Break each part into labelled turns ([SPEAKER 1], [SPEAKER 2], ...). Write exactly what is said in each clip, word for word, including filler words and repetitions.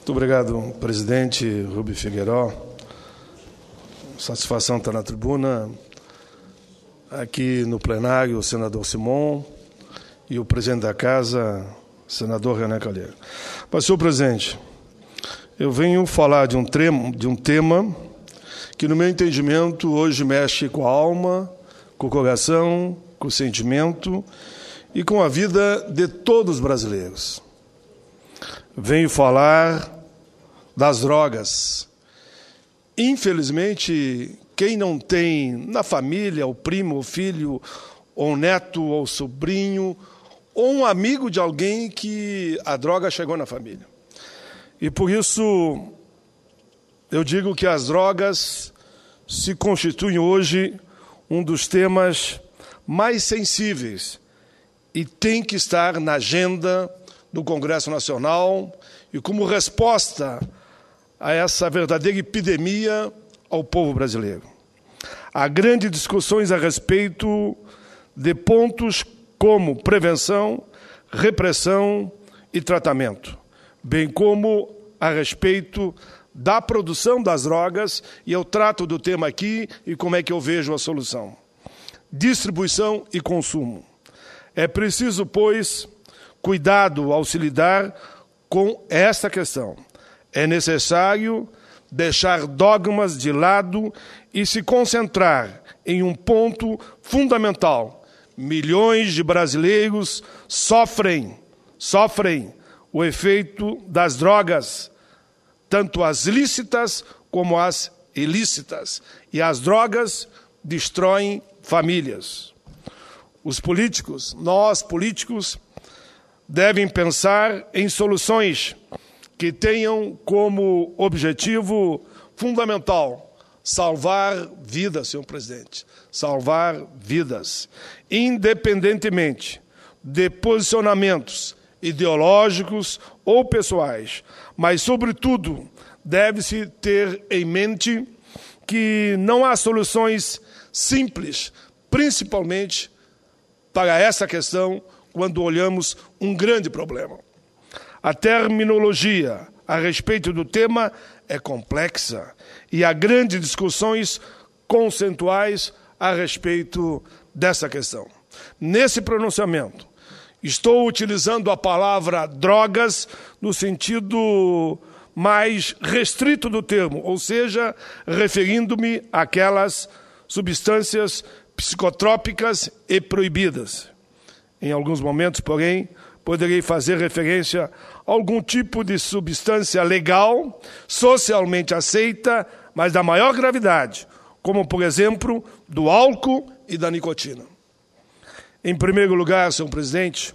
[SPEAKER 1] Muito obrigado, presidente Rubem Figueiró. Satisfação estar na tribuna. Aqui no plenário, o senador Simon e o presidente da Casa, senador Renan Calheiro. Mas, senhor presidente, eu venho falar de um, tremo, de um tema que, no meu entendimento, hoje mexe com a alma, com o coração, com o sentimento e com a vida de todos os brasileiros. Venho falar das drogas. Infelizmente, quem não tem na família, o primo, o filho, ou o neto, ou o sobrinho, ou um amigo de alguém que a droga chegou na família. E por isso, eu digo que as drogas se constituem hoje um dos temas mais sensíveis e tem que estar na agenda do Congresso Nacional e como resposta a essa verdadeira epidemia ao povo brasileiro. Há grandes discussões a respeito de pontos como prevenção, repressão e tratamento, bem como a respeito da produção das drogas, e eu trato do tema aqui e como é que eu vejo a solução. Distribuição e consumo. É preciso, pois, cuidado ao se lidar com esta questão. É necessário deixar dogmas de lado e se concentrar em um ponto fundamental. Milhões de brasileiros sofrem, sofrem o efeito das drogas, tanto as lícitas como as ilícitas. E as drogas destroem famílias. Os políticos, nós políticos, devem pensar em soluções que tenham como objetivo fundamental salvar vidas, senhor presidente, salvar vidas, independentemente de posicionamentos ideológicos ou pessoais, mas, sobretudo, deve-se ter em mente que não há soluções simples, principalmente para essa questão, quando olhamos um grande problema. A terminologia a respeito do tema é complexa e há grandes discussões conceituais a respeito dessa questão. Nesse pronunciamento, estou utilizando a palavra drogas no sentido mais restrito do termo, ou seja, referindo-me àquelas substâncias psicotrópicas e proibidas. Em alguns momentos, porém, poderei fazer referência a algum tipo de substância legal, socialmente aceita, mas da maior gravidade, como, por exemplo, do álcool e da nicotina. Em primeiro lugar, senhor presidente,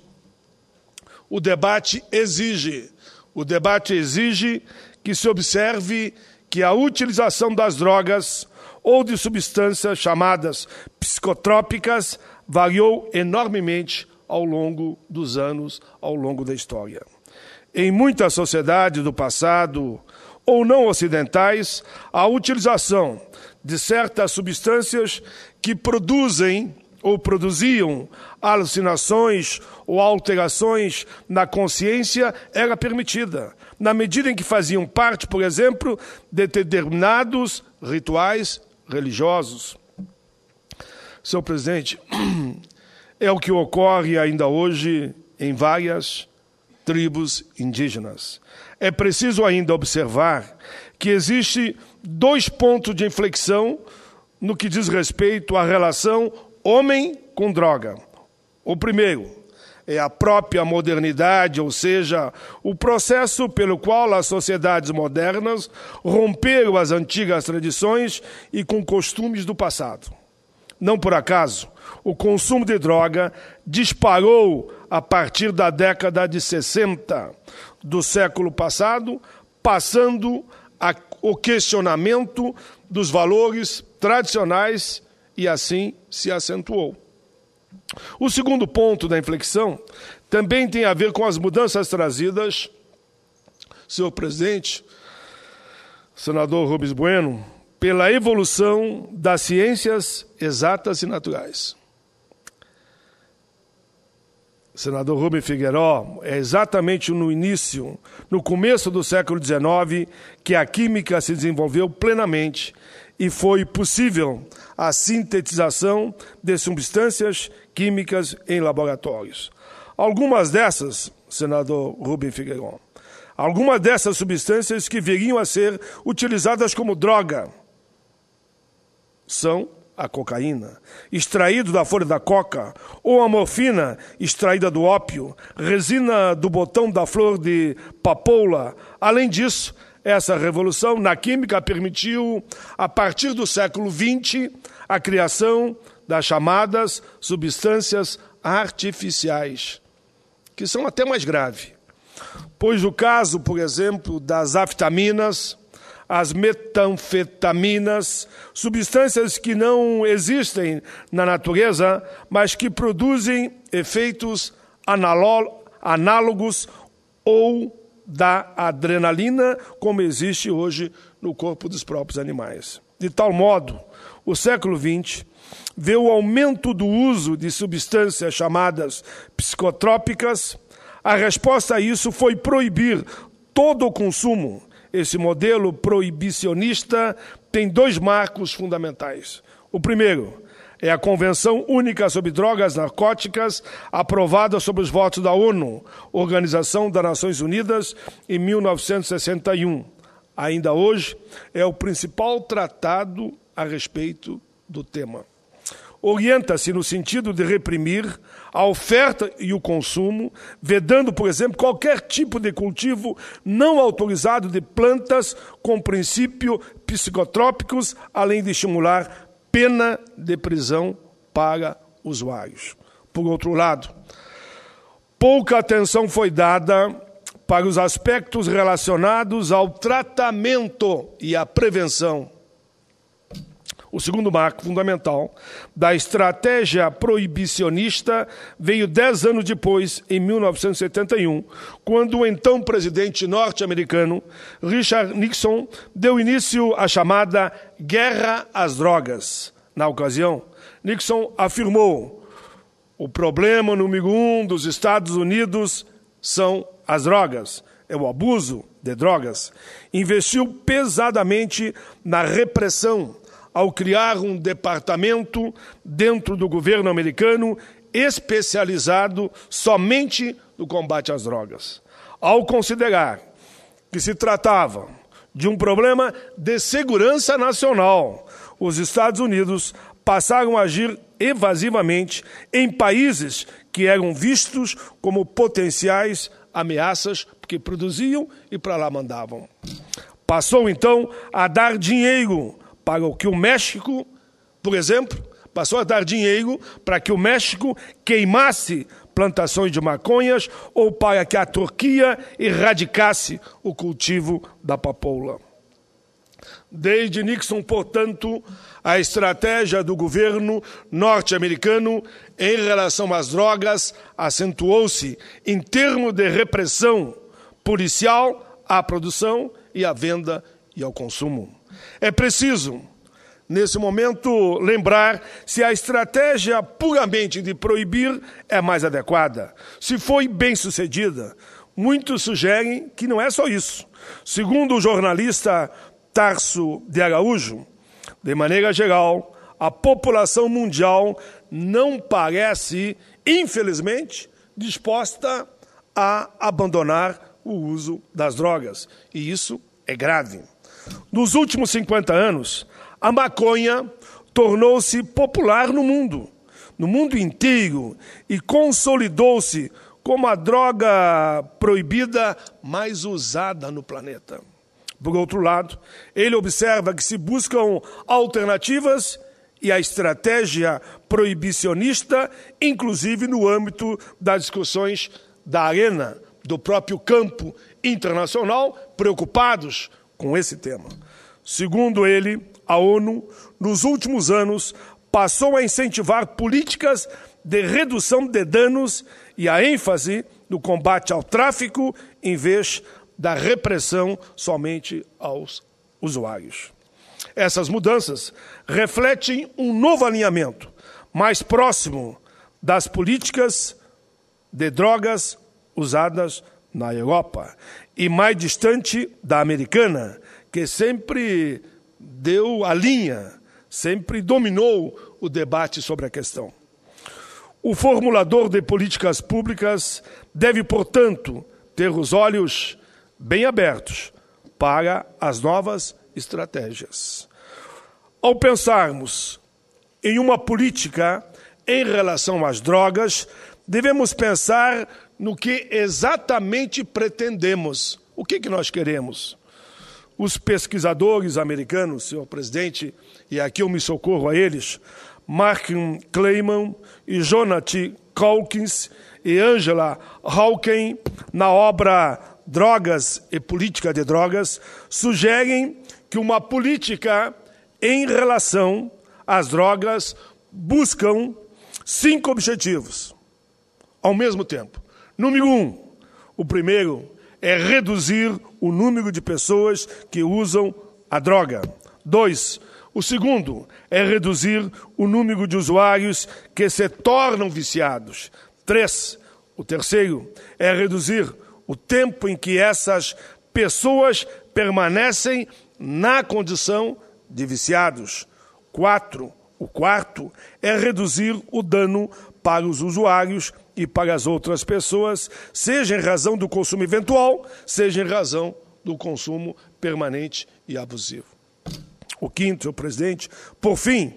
[SPEAKER 1] o debate exige, o debate exige que se observe que a utilização das drogas ou de substâncias chamadas psicotrópicas variou enormemente ao longo dos anos, ao longo da história. Em muitas sociedades do passado, ou não ocidentais, a utilização de certas substâncias que produzem ou produziam alucinações ou alterações na consciência era permitida, na medida em que faziam parte, por exemplo, de determinados rituais religiosos. Senhor presidente, é o que ocorre ainda hoje em várias tribos indígenas. É preciso ainda observar que existe dois pontos de inflexão no que diz respeito à relação homem com droga. O primeiro é a própria modernidade, ou seja, o processo pelo qual as sociedades modernas romperam as antigas tradições e com costumes do passado. Não por acaso, o consumo de droga disparou a partir da década de sessenta do século passado, passando a, o questionamento dos valores tradicionais e assim se acentuou. O segundo ponto da inflexão também tem a ver com as mudanças trazidas, senhor presidente, senador Rubens Bueno, pela evolução das ciências exatas e naturais. senador Rubem Figueiró, é exatamente no início, no começo do século dezenove, que a química se desenvolveu plenamente e foi possível a sintetização de substâncias químicas em laboratórios. Algumas dessas, senador Rubem Figueiró, algumas dessas substâncias que viriam a ser utilizadas como droga são a cocaína, extraído da folha da coca, ou a morfina, extraída do ópio, resina do botão da flor de papoula. Além disso, essa revolução na química permitiu, a partir do século vinte, a criação das chamadas substâncias artificiais, que são até mais graves, pois o caso, por exemplo, das anfetaminas, as metanfetaminas, substâncias que não existem na natureza, mas que produzem efeitos análogos ou da adrenalina, como existe hoje no corpo dos próprios animais. De tal modo, o século vinte vê o aumento do uso de substâncias chamadas psicotrópicas. A resposta a isso foi proibir todo o consumo. Esse modelo proibicionista tem dois marcos fundamentais. O primeiro é a Convenção Única sobre Drogas Narcóticas, aprovada sob os votos da ONU, Organização das Nações Unidas, em mil novecentos e sessenta e um. Ainda hoje, é o principal tratado a respeito do tema. Orienta-se no sentido de reprimir a oferta e o consumo, vedando, por exemplo, qualquer tipo de cultivo não autorizado de plantas com princípios psicotrópicos, além de estimular pena de prisão para usuários. Por outro lado, pouca atenção foi dada para os aspectos relacionados ao tratamento e à prevenção. O segundo marco fundamental da estratégia proibicionista veio dez anos depois, em mil novecentos e setenta e um, quando o então presidente norte-americano, Richard Nixon, deu início à chamada Guerra às Drogas. Na ocasião, Nixon afirmou: o problema número um dos Estados Unidos são as drogas, é o abuso de drogas. Investiu pesadamente na repressão, ao criar um departamento dentro do governo americano especializado somente no combate às drogas. Ao considerar que se tratava de um problema de segurança nacional, os Estados Unidos passaram a agir evasivamente em países que eram vistos como potenciais ameaças, porque produziam e para lá mandavam. Passou, então, a dar dinheiro para o que o México, por exemplo, passou a dar dinheiro para que o México queimasse plantações de maconhas ou para que a Turquia erradicasse o cultivo da papoula. Desde Nixon, portanto, a estratégia do governo norte-americano em relação às drogas acentuou-se em termos de repressão policial à produção e à venda e ao consumo. É preciso, nesse momento, lembrar se a estratégia puramente de proibir é mais adequada, se foi bem sucedida. Muitos sugerem que não é só isso. Segundo o jornalista Tarso de Araújo, de maneira geral, a população mundial não parece, infelizmente, disposta a abandonar o uso das drogas. E isso é grave. Nos últimos cinquenta anos, a maconha tornou-se popular no mundo, no mundo inteiro, e consolidou-se como a droga proibida mais usada no planeta. Por outro lado, ele observa que se buscam alternativas e a estratégia proibicionista, inclusive no âmbito das discussões da arena, do próprio campo internacional, preocupados com esse tema. Segundo ele, a ONU, nos últimos anos, passou a incentivar políticas de redução de danos e a ênfase no combate ao tráfico, em vez da repressão somente aos usuários. Essas mudanças refletem um novo alinhamento, mais próximo das políticas de drogas usadas na Europa e mais distante da americana, que sempre deu a linha, sempre dominou o debate sobre a questão. O formulador de políticas públicas deve, portanto, ter os olhos bem abertos para as novas estratégias. Ao pensarmos em uma política em relação às drogas, devemos pensar no que exatamente pretendemos. O que, que nós queremos? Os pesquisadores americanos, senhor presidente, e aqui eu me socorro a eles, Mark Kleiman e Jonathan Calkins e Angela Hawken, na obra Drogas e Política de Drogas, sugerem que uma política em relação às drogas buscam cinco objetivos ao mesmo tempo. Número um, o primeiro é reduzir o número de pessoas que usam a droga. Dois, o segundo é reduzir o número de usuários que se tornam viciados. Três, o terceiro é reduzir o tempo em que essas pessoas permanecem na condição de viciados. Quatro, o quarto é reduzir o dano para os usuários e para as outras pessoas, seja em razão do consumo eventual, seja em razão do consumo permanente e abusivo. O quinto, senhor presidente, por fim,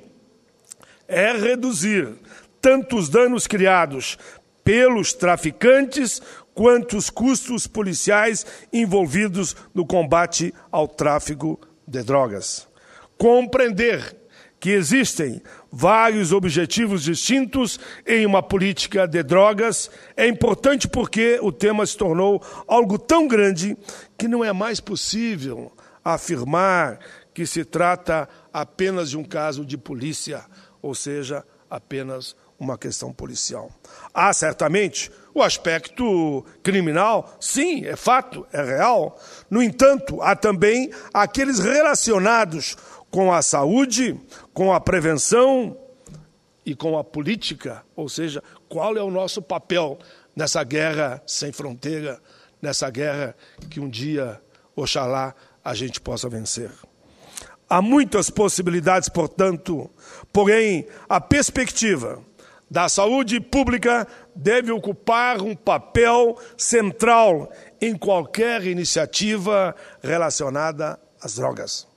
[SPEAKER 1] é reduzir tanto os danos criados pelos traficantes quanto os custos policiais envolvidos no combate ao tráfico de drogas. Compreender que existem vários objetivos distintos em uma política de drogas é importante porque o tema se tornou algo tão grande que não é mais possível afirmar que se trata apenas de um caso de polícia, ou seja, apenas uma questão policial. Há, certamente, o aspecto criminal, sim, é fato, é real. No entanto, há também aqueles relacionados com a saúde, com a prevenção e com a política, ou seja, qual é o nosso papel nessa guerra sem fronteira, nessa guerra que um dia, oxalá, a gente possa vencer. Há muitas possibilidades, portanto, porém, a perspectiva da saúde pública deve ocupar um papel central em qualquer iniciativa relacionada às drogas.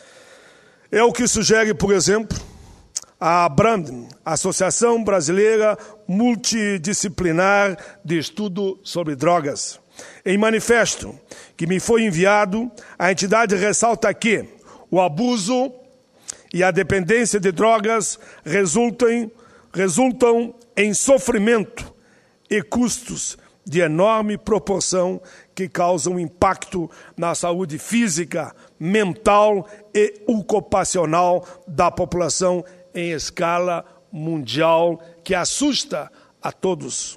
[SPEAKER 1] É o que sugere, por exemplo, a ABRAMD, Associação Brasileira Multidisciplinar de Estudo sobre Drogas. Em manifesto que me foi enviado, a entidade ressalta que o abuso e a dependência de drogas resultam, resultam em sofrimento e custos de enorme proporção que causam impacto na saúde física, mental e ocupacional da população em escala mundial, que assusta a todos.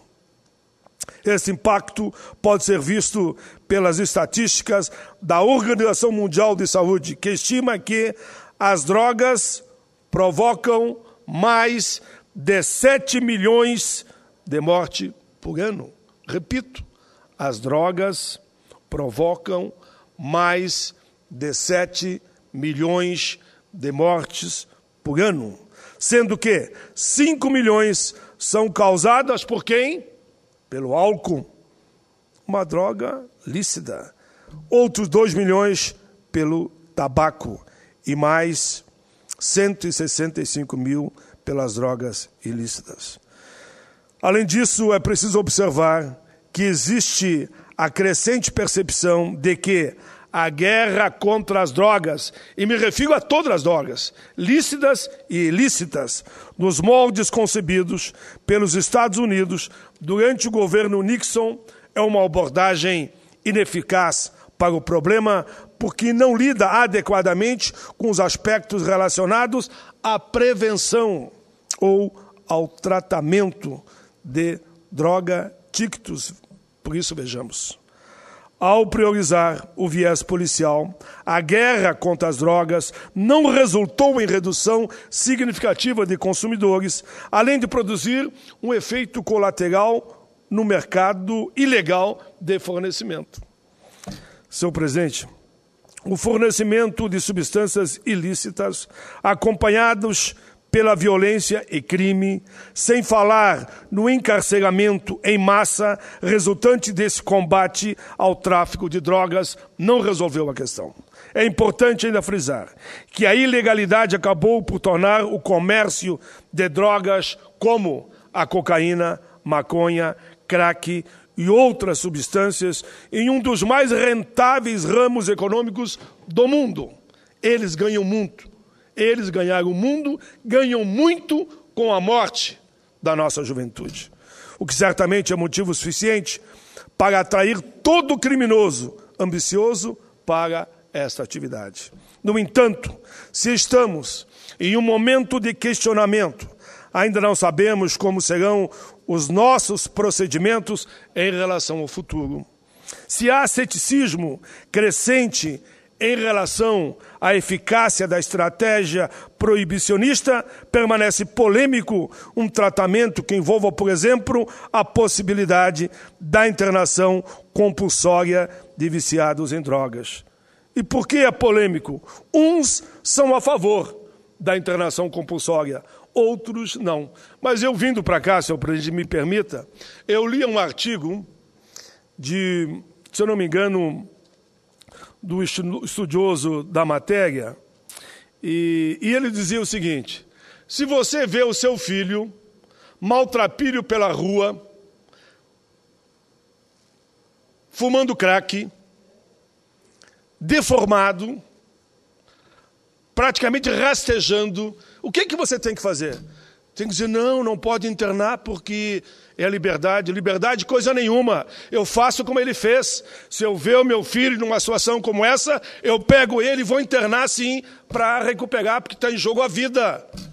[SPEAKER 1] Esse impacto pode ser visto pelas estatísticas da Organização Mundial de Saúde, que estima que as drogas provocam mais de sete milhões de mortes por ano. Repito, as drogas provocam mais de sete milhões de mortes por ano, sendo que cinco milhões são causadas por quem? Pelo álcool, uma droga lícita. Outros dois milhões pelo tabaco e mais cento e sessenta e cinco mil pelas drogas ilícitas. Além disso, é preciso observar que existe a crescente percepção de que a guerra contra as drogas, e me refiro a todas as drogas, lícitas e ilícitas, nos moldes concebidos pelos Estados Unidos durante o governo Nixon, é uma abordagem ineficaz para o problema, porque não lida adequadamente com os aspectos relacionados à prevenção ou ao tratamento de droga-tictos. Por isso, vejamos. Ao priorizar o viés policial, a guerra contra as drogas não resultou em redução significativa de consumidores, além de produzir um efeito colateral no mercado ilegal de fornecimento. Senhor presidente, o fornecimento de substâncias ilícitas, acompanhados pela violência e crime, sem falar no encarceramento em massa resultante desse combate ao tráfico de drogas, não resolveu a questão. É importante ainda frisar que a ilegalidade acabou por tornar o comércio de drogas como a cocaína, maconha, crack e outras substâncias em um dos mais rentáveis ramos econômicos do mundo. Eles ganham muito. Eles ganharam o mundo, ganham muito com a morte da nossa juventude. O que certamente é motivo suficiente para atrair todo criminoso ambicioso para esta atividade. No entanto, se estamos em um momento de questionamento, ainda não sabemos como serão os nossos procedimentos em relação ao futuro. Se há ceticismo crescente em relação à eficácia da estratégia proibicionista, permanece polêmico um tratamento que envolva, por exemplo, a possibilidade da internação compulsória de viciados em drogas. E por que é polêmico? Uns são a favor da internação compulsória, outros não. Mas eu vindo para cá, senhor presidente, me permita, eu li um artigo de, se eu não me engano, do estudioso da matéria, e, e ele dizia o seguinte: se você vê o seu filho maltrapilho pela rua, fumando crack, deformado, praticamente rastejando, o que, que você tem que fazer? Tem que dizer, não, não pode internar porque é a liberdade. Liberdade, coisa nenhuma. Eu faço como ele fez. Se eu ver o meu filho numa situação como essa, eu pego ele e vou internar sim para recuperar, porque está em jogo a vida.